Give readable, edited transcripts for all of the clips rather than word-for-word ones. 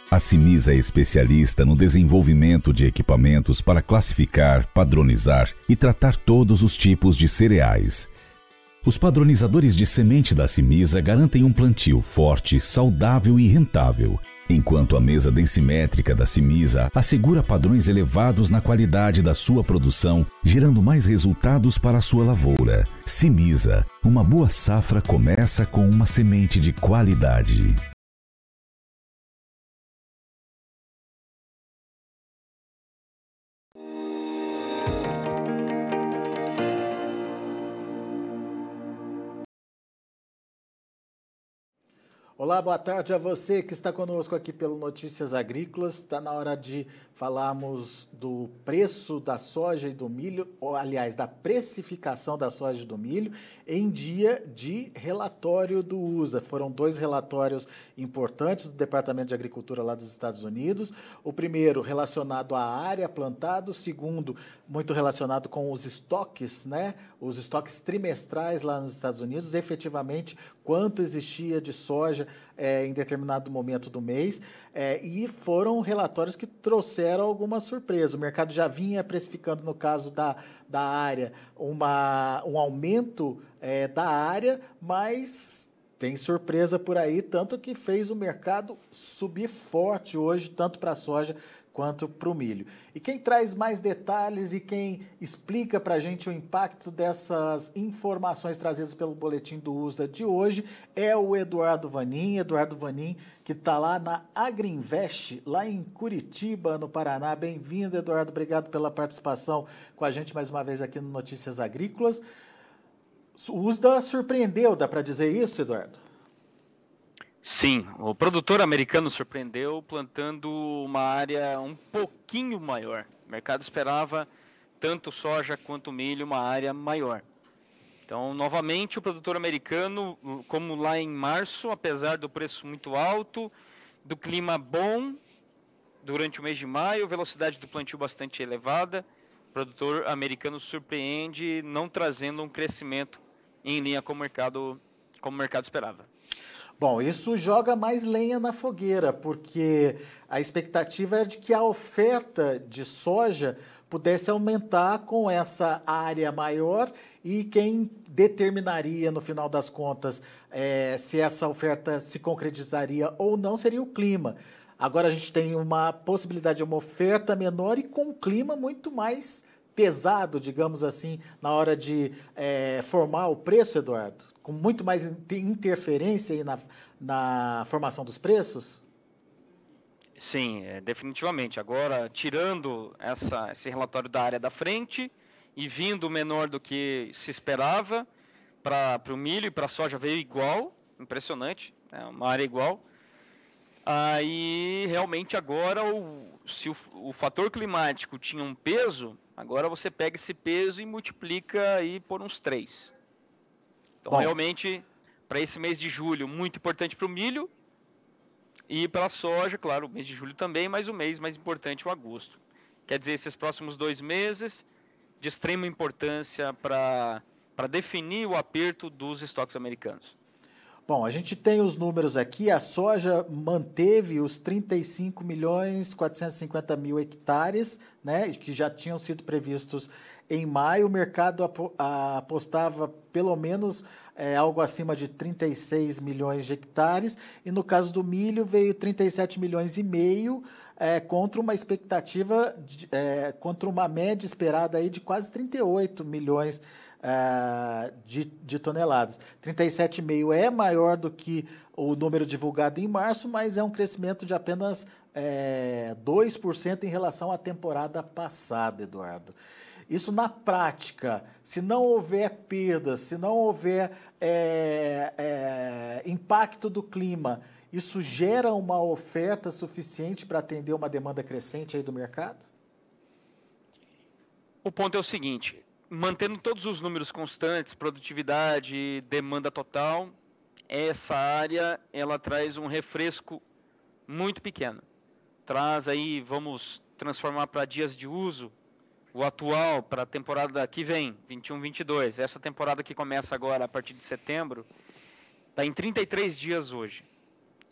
A Cimisa é especialista no desenvolvimento de equipamentos para classificar, padronizar e tratar todos os tipos de cereais. Os padronizadores de semente da Cimisa garantem um plantio forte, saudável e rentável, enquanto a mesa densimétrica da Cimisa assegura padrões elevados na qualidade da sua produção, gerando mais resultados para a sua lavoura. Cimisa, uma boa safra começa com uma semente de qualidade. Olá, boa tarde a você que está conosco aqui pelo Notícias Agrícolas. Está na hora de falarmos do preço da soja e do milho, ou, aliás, da precificação da soja e do milho em dia de relatório do USA. Foram 2 relatórios importantes do Departamento de Agricultura lá dos Estados Unidos. O primeiro relacionado à área plantada, o segundo muito relacionado com os estoques, né? Os estoques trimestrais lá nos Estados Unidos, efetivamente quanto existia de soja em determinado momento do mês, e foram relatórios que trouxeram alguma surpresa. O mercado já vinha precificando, no caso da área, um aumento da área, mas tem surpresa por aí, tanto que fez o mercado subir forte hoje, tanto para a soja quanto para o milho. E quem traz mais detalhes e quem explica para a gente o impacto dessas informações trazidas pelo boletim do USA de hoje é o Eduardo Vanin. Eduardo Vanin, que está lá na Agriinvest, lá em Curitiba, no Paraná. Bem-vindo, Eduardo. Obrigado pela participação com a gente mais uma vez aqui no Notícias Agrícolas. O USDA surpreendeu, dá para dizer isso, Eduardo? Sim, o produtor americano surpreendeu plantando uma área um pouquinho maior. O mercado esperava tanto soja quanto milho uma área maior. Então, novamente, o produtor americano, como lá em março, apesar do preço muito alto, do clima bom durante o mês de maio, velocidade do plantio bastante elevada, o produtor americano surpreende não trazendo um crescimento em linha com o mercado esperava. Bom, isso joga mais lenha na fogueira, porque a expectativa é de que a oferta de soja pudesse aumentar com essa área maior e quem determinaria, no final das contas, se essa oferta se concretizaria ou não seria o clima. Agora a gente tem uma possibilidade de uma oferta menor e com um clima muito mais pesado, digamos assim, na hora de formar o preço, Eduardo? Com muito mais interferência aí na formação dos preços? Sim, definitivamente. Agora, tirando esse relatório da área da frente e vindo menor do que se esperava, para o milho e para a soja veio igual, impressionante, uma área igual. Aí, realmente, agora, se o fator climático tinha um peso, agora você pega esse peso e multiplica aí por uns 3. Então, realmente, para esse mês de julho, muito importante para o milho e para a soja, claro, o mês de julho também, mas o mês mais importante, o agosto. Quer dizer, esses próximos 2 meses de extrema importância para definir o aperto dos estoques americanos. Bom, a gente tem os números aqui, a soja manteve os 35.450.000 hectares, né, que já tinham sido previstos em maio. O mercado apostava pelo menos algo acima de 36 milhões de hectares, e no caso do milho veio 37 milhões e meio, contra uma expectativa, contra uma média esperada aí de quase 38 milhões de toneladas. 37,5 é maior do que o número divulgado em março, mas é um crescimento de apenas 2% em relação à temporada passada, Eduardo. Isso na prática, se não houver perdas, se não houver impacto do clima, isso gera uma oferta suficiente para atender uma demanda crescente aí do mercado? O ponto é o seguinte: mantendo todos os números constantes, produtividade, demanda total, essa área ela traz um refresco muito pequeno. Traz aí, vamos transformar para dias de uso, o atual para a temporada que vem, 21-22. Essa temporada que começa agora a partir de setembro, está em 33 dias hoje.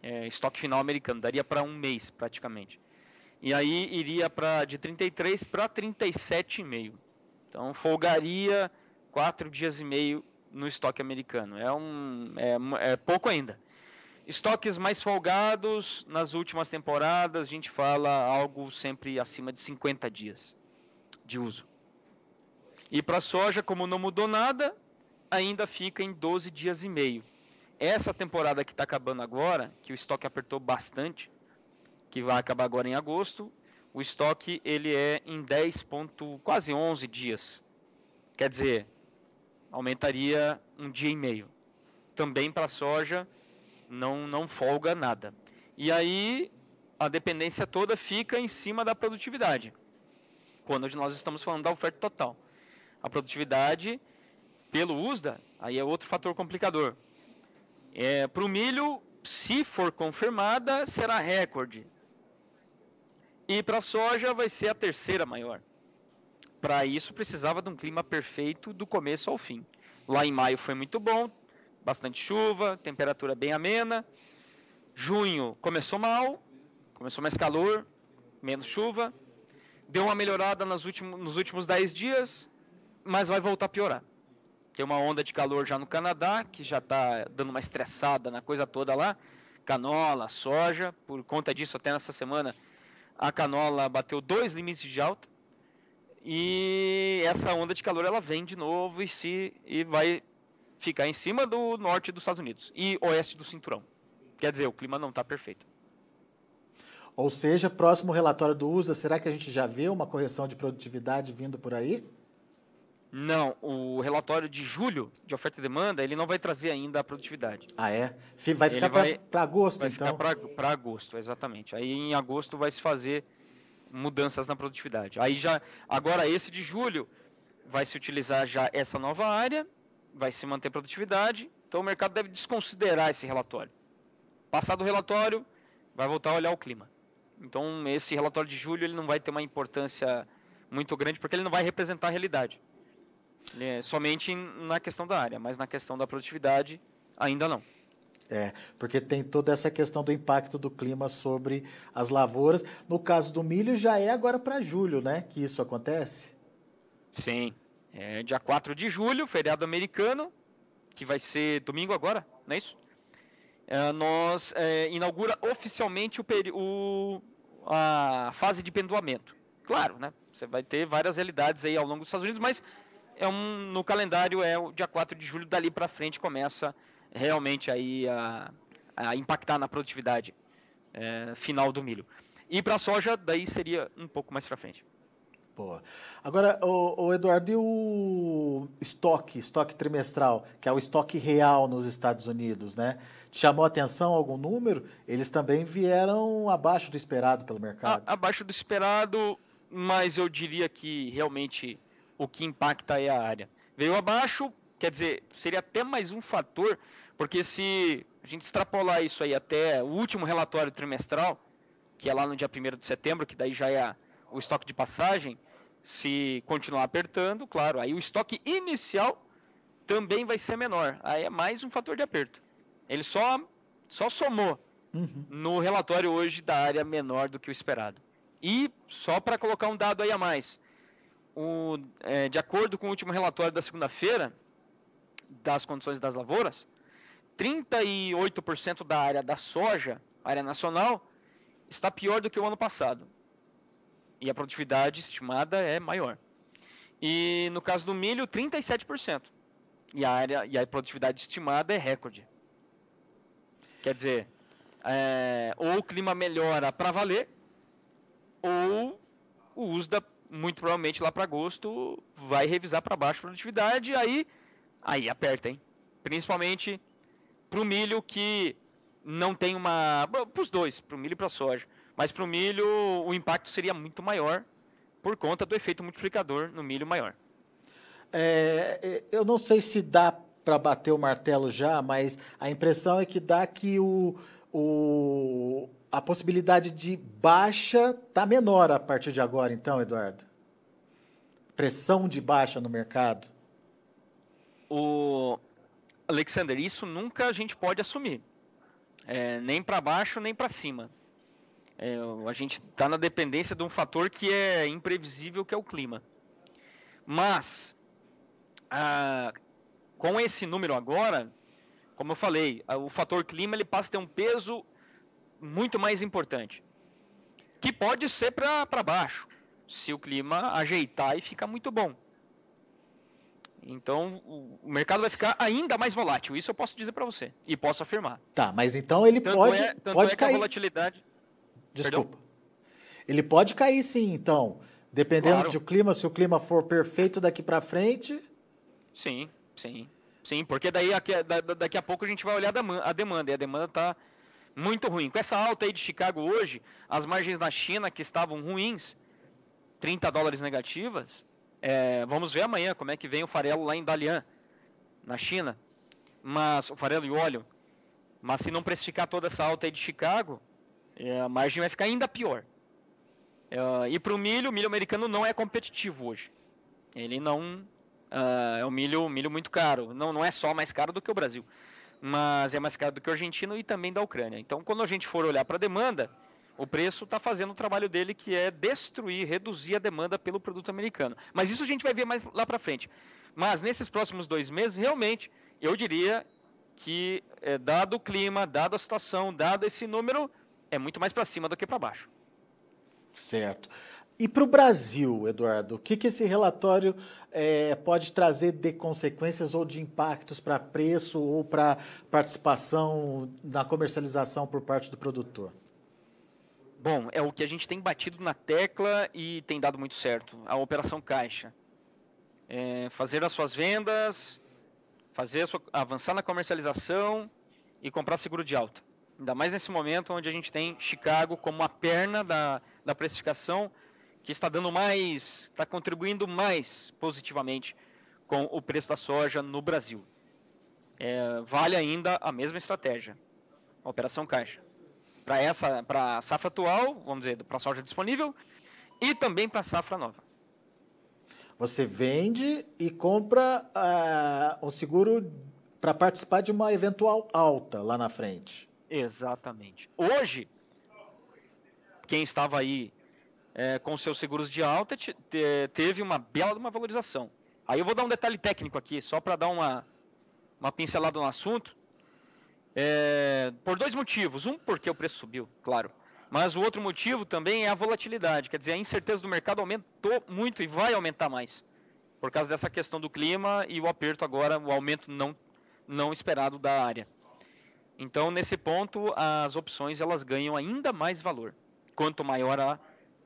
estoque final americano, daria para um mês praticamente. E aí iria de 33 para 37,5. Então folgaria 4 dias e meio no estoque americano. É pouco ainda. Estoques mais folgados, nas últimas temporadas, a gente fala algo sempre acima de 50 dias de uso. E para a soja, como não mudou nada, ainda fica em 12 dias e meio. Essa temporada que está acabando agora, que o estoque apertou bastante, que vai acabar agora em agosto, o estoque ele é em quase 11 dias. Quer dizer, aumentaria um dia e meio. Também para a soja, não folga nada. E aí, a dependência toda fica em cima da produtividade. Quando nós estamos falando da oferta total. A produtividade, pelo USDA, aí é outro fator complicador. Para o milho, se for confirmada, será recorde. E para a soja vai ser a terceira maior. Para isso precisava de um clima perfeito do começo ao fim. Lá em maio foi muito bom, bastante chuva, temperatura bem amena. Junho começou mal, começou mais calor, menos chuva. Deu uma melhorada nos últimos 10 dias, mas vai voltar a piorar. Tem uma onda de calor já no Canadá, que já está dando uma estressada na coisa toda lá. Canola, soja, por conta disso até nessa semana a canola bateu 2 limites de alta. E essa onda de calor ela vem de novo e vai ficar em cima do norte dos Estados Unidos e oeste do cinturão. Quer dizer, o clima não está perfeito. Ou seja, próximo relatório do USDA, será que a gente já vê uma correção de produtividade vindo por aí? Não, o relatório de julho de oferta e demanda, ele não vai trazer ainda a produtividade. Ah, é? Vai ficar para agosto, vai então? Vai ficar para agosto, exatamente. Aí em agosto vai se fazer mudanças na produtividade. Aí agora esse de julho, vai se utilizar já essa nova área, vai se manter produtividade, então o mercado deve desconsiderar esse relatório. Passado o relatório, vai voltar a olhar o clima. Então esse relatório de julho ele não vai ter uma importância muito grande, porque ele não vai representar a realidade. Somente na questão da área, mas na questão da produtividade ainda não. Porque tem toda essa questão do impacto do clima sobre as lavouras. No caso do milho, já é agora para julho, né, que isso acontece? Sim, dia 4 de julho, feriado americano, que vai ser domingo agora, não é isso? Nós inaugura oficialmente a fase de pendoamento. Claro, né, você vai ter várias realidades aí ao longo dos Estados Unidos, mas no calendário o dia 4 de julho, dali para frente começa realmente aí a impactar na produtividade final do milho. E para a soja, daí seria um pouco mais para frente. Boa. Agora, o Eduardo, e o estoque trimestral, que é o estoque real nos Estados Unidos, né? Te chamou a atenção algum número? Eles também vieram abaixo do esperado pelo mercado. Abaixo do esperado, mas eu diria que realmente o que impacta é a área. Veio abaixo, quer dizer, seria até mais um fator, porque se a gente extrapolar isso aí até o último relatório trimestral, que é lá no dia 1º de setembro, que daí já é o estoque de passagem, se continuar apertando, claro, aí o estoque inicial também vai ser menor. Aí é mais um fator de aperto. Ele só somou no relatório hoje da área menor do que o esperado. E só para colocar um dado aí a mais, de acordo com o último relatório da segunda-feira, das condições das lavouras, 38% da área da soja, área nacional, está pior do que o ano passado. E a produtividade estimada é maior. E no caso do milho, 37%. E a produtividade estimada é recorde. Quer dizer, ou o clima melhora para valer, ou o USDA, muito provavelmente lá para agosto, vai revisar para baixo a produtividade, aí aperta, hein? Principalmente para o milho, que não tem para os dois, para o milho e para a soja. Mas para o milho o impacto seria muito maior por conta do efeito multiplicador no milho maior. Eu não sei se dá para bater o martelo já, mas a impressão é que dá que a possibilidade de baixa está menor a partir de agora, então, Eduardo? Pressão de baixa no mercado? Alexander, isso nunca a gente pode assumir. nem para baixo nem para cima. A gente está na dependência de um fator que é imprevisível, que é o clima. Mas, com esse número agora, como eu falei, o fator clima ele passa a ter um peso muito mais importante, que pode ser para baixo, se o clima ajeitar e ficar muito bom. Então, o mercado vai ficar ainda mais volátil, isso eu posso dizer para você, e posso afirmar. Tá, mas então ele pode cair. Que a volatilidade... Desculpa. Perdão? Ele pode cair sim, então, dependendo do clima, se o clima for perfeito daqui para frente... Sim, porque daí daqui a pouco a gente vai olhar a demanda, e a demanda está muito ruim. Com essa alta aí de Chicago hoje, as margens na China que estavam ruins, $30 negativas, vamos ver amanhã como é que vem o farelo lá em Dalian, na China, mas o farelo e o óleo. Mas se não precificar toda essa alta aí de Chicago, a margem vai ficar ainda pior. E para o milho americano não é competitivo hoje. Ele não... é um milho muito caro. Não é só mais caro do que o Brasil, mas é mais caro do que o argentino e também da Ucrânia. Então, quando a gente for olhar para a demanda, o preço está fazendo o trabalho dele, que é reduzir a demanda pelo produto americano. Mas isso a gente vai ver mais lá para frente. Mas nesses próximos 2 meses, realmente, eu diria que, dado o clima, dada a situação, dado esse número, é muito mais para cima do que para baixo. Certo. E para o Brasil, Eduardo, o que esse relatório pode trazer de consequências ou de impactos para preço ou para participação na comercialização por parte do produtor? Bom, é o que a gente tem batido na tecla e tem dado muito certo, a operação caixa. Fazer as suas vendas, avançar na comercialização e comprar seguro de alta. Ainda mais nesse momento onde a gente tem Chicago como a perna da precificação, que está contribuindo mais positivamente com o preço da soja no Brasil. Vale ainda a mesma estratégia, a operação caixa. Para a safra atual, vamos dizer, para a soja disponível, e também para a safra nova. Você vende e compra o seguro para participar de uma eventual alta lá na frente. Exatamente. Hoje, quem estava aí com seus seguros de alta teve uma bela valorização. Aí eu vou dar um detalhe técnico aqui, só para dar uma pincelada no assunto. Por 2 motivos. Um, porque o preço subiu, claro. Mas o outro motivo também é a volatilidade. Quer dizer, a incerteza do mercado aumentou muito e vai aumentar mais. Por causa dessa questão do clima e o aperto agora, o aumento não esperado da área. Então, nesse ponto, as opções elas ganham ainda mais valor, quanto maior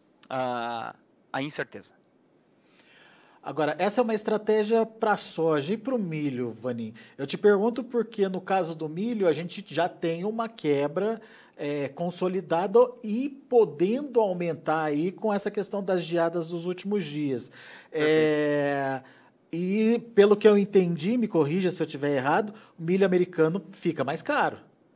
a incerteza. Agora, essa é uma estratégia para a soja e para o milho, Vanim. Eu te pergunto porque, no caso do milho, a gente já tem uma quebra consolidada e podendo aumentar aí com essa questão das geadas dos últimos dias. E, pelo que eu entendi, me corrija se eu estiver errado, o milho americano fica mais caro.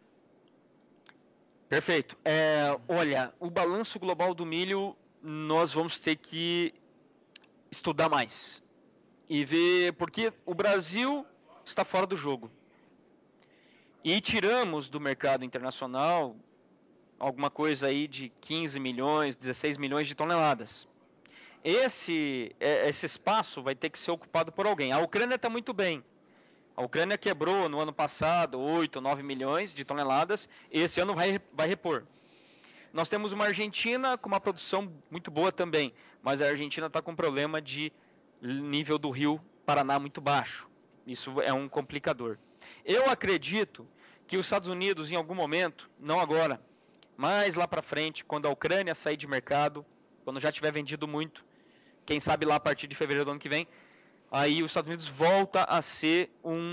Perfeito. Olha, o balanço global do milho, nós vamos ter que estudar mais e ver, porque o Brasil está fora do jogo. E tiramos do mercado internacional alguma coisa aí de 15 milhões, 16 milhões de toneladas. Esse espaço vai ter que ser ocupado por alguém. A Ucrânia está muito bem. A Ucrânia quebrou no ano passado 8, 9 milhões de toneladas. Esse ano vai repor. Nós temos uma Argentina com uma produção muito boa também, mas a Argentina está com um problema de nível do rio Paraná muito baixo. Isso é um complicador. Eu acredito que os Estados Unidos, em algum momento, não agora, mas lá para frente, quando a Ucrânia sair de mercado, quando já tiver vendido muito, quem sabe lá a partir de fevereiro do ano que vem, aí os Estados Unidos volta a ser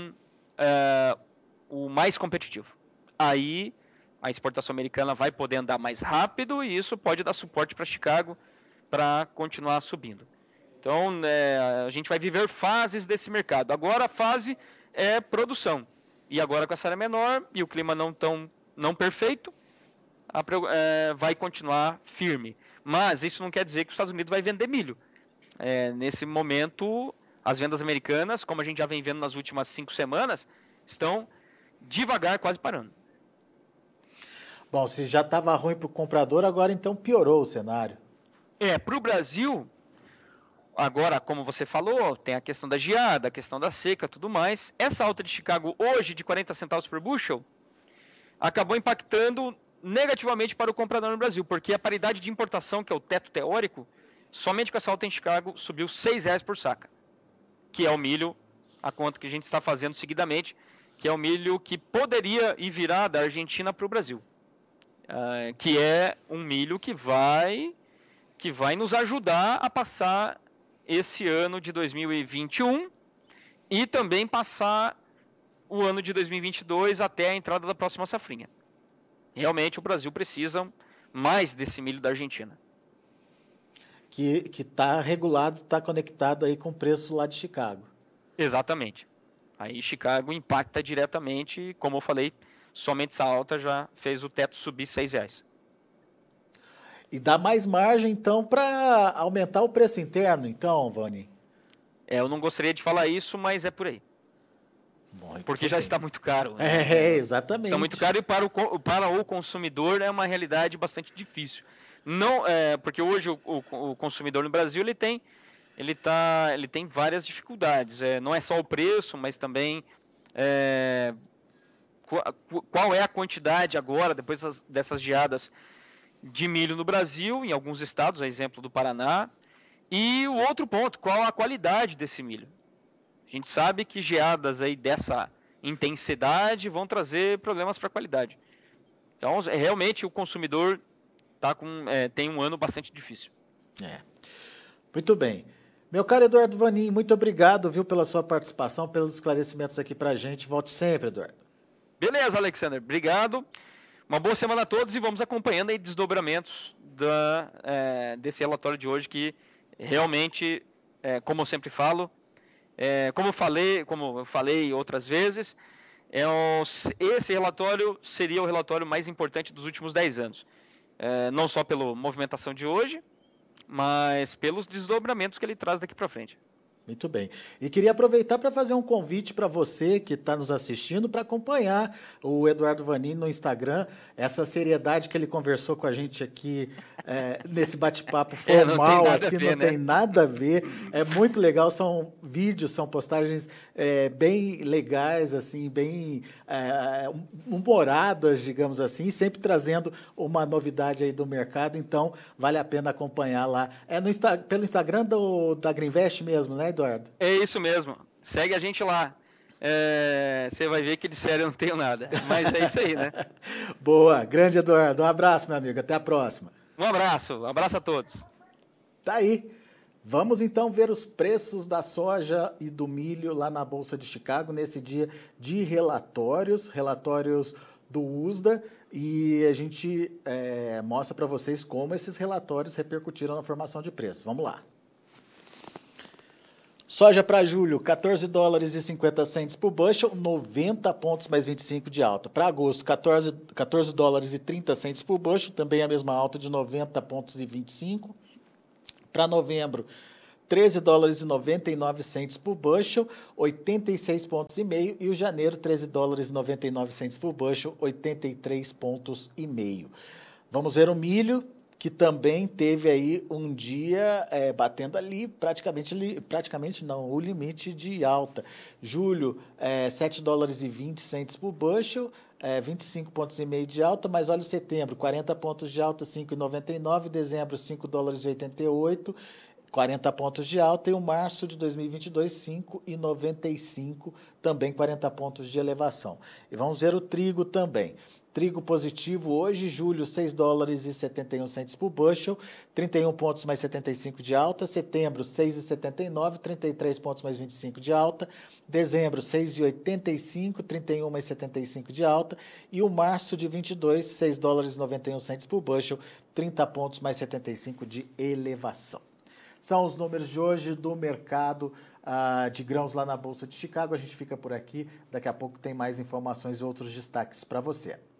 o mais competitivo. Aí a exportação americana vai poder andar mais rápido e isso pode dar suporte para Chicago para continuar subindo. Então, a gente vai viver fases desse mercado. Agora a fase é produção. E agora com essa área menor e o clima não perfeito, vai continuar firme. Mas isso não quer dizer que os Estados Unidos vai vender milho. Nesse momento, as vendas americanas, como a gente já vem vendo nas últimas 5 semanas, estão devagar, quase parando. Bom, se já estava ruim para o comprador, agora então piorou o cenário. Para o Brasil, agora, como você falou, tem a questão da geada, a questão da seca, tudo mais. Essa alta de Chicago hoje de 40 centavos por bushel acabou impactando negativamente para o comprador no Brasil, porque a paridade de importação, que é o teto teórico, somente com essa alta em Chicago subiu R$6 por saca, que é o milho, a conta que a gente está fazendo seguidamente, que é o milho que poderia ir virar da Argentina para o Brasil, que é um milho que vai nos ajudar a passar esse ano de 2021 e também passar o ano de 2022 até a entrada da próxima safrinha. Realmente o Brasil precisa mais desse milho da Argentina. Que está regulado, está conectado aí com o preço lá de Chicago. Exatamente. Aí Chicago impacta diretamente, como eu falei, somente essa alta já fez o teto subir R$6. E dá mais margem, então, para aumentar o preço interno, então, Vani? Eu não gostaria de falar isso, mas é por aí. Porque já está muito caro. Né? Exatamente. Está muito caro e para o consumidor é uma realidade bastante difícil. Não, porque hoje o consumidor no Brasil ele tem várias dificuldades. Não é só o preço, mas também qual é a quantidade agora, depois dessas geadas, de milho no Brasil, em alguns estados, a exemplo do Paraná. E o outro ponto, qual a qualidade desse milho? A gente sabe que geadas aí dessa intensidade vão trazer problemas para a qualidade. Então, realmente, o consumidor tem um ano bastante difícil. Muito bem. Meu caro Eduardo Vanin, muito obrigado, viu, pela sua participação, pelos esclarecimentos aqui para a gente. Volte sempre, Eduardo. Beleza, Alexander. Obrigado. Uma boa semana a todos e vamos acompanhando aí desdobramentos desse relatório de hoje que realmente, como eu sempre falo, como eu falei outras vezes, esse relatório seria o relatório mais importante dos últimos 10 anos. Não só pela movimentação de hoje, mas pelos desdobramentos que ele traz daqui para frente. Muito bem. E queria aproveitar para fazer um convite para você que está nos assistindo para acompanhar o Eduardo Vanin no Instagram, essa seriedade que ele conversou com a gente aqui nesse bate-papo formal não tem nada a ver. É muito legal, são vídeos, são postagens bem legais, assim, bem humoradas, digamos assim, sempre trazendo uma novidade aí do mercado, então vale a pena acompanhar lá. Pelo Instagram da Greenvest mesmo, né, Eduardo? É isso mesmo. Segue a gente lá. Você vai ver que de sério eu não tenho nada. Mas é isso aí, né? Boa. Grande, Eduardo. Um abraço, meu amigo. Até a próxima. Um abraço a todos. Tá aí. Vamos então ver os preços da soja e do milho lá na Bolsa de Chicago nesse dia de relatórios do USDA, e a gente mostra para vocês como esses relatórios repercutiram na formação de preço. Vamos lá. Soja para julho, $14,50 por bushel, 90 pontos mais 25 de alta. Para agosto, $14,30 por bushel, também a mesma alta de 90 pontos e 25. Para novembro, $13,99 por bushel, 86 pontos e meio. E o janeiro, $13,99 por bushel, 83 pontos e meio. Vamos ver o milho, que também teve aí um dia batendo ali praticamente não, o limite de alta. Julho, $7,20 por bushel, 25 pontos e meio de alta, mas olha o setembro, 40 pontos de alta, 5,99, dezembro, $5,88, 40 pontos de alta, e o março de 2022, 5,95, também 40 pontos de elevação. E vamos ver o trigo também. Trigo positivo hoje, julho, $6,71 por bushel, 31 pontos mais 75 de alta. Setembro, 6,79, 33 pontos mais 25 de alta. Dezembro, 6,85, 31 mais 75 de alta. E o março de 22, $6,91 por bushel, 30 pontos mais 75 de elevação. São os números de hoje do mercado de grãos lá na Bolsa de Chicago. A gente fica por aqui. Daqui a pouco tem mais informações e outros destaques para você.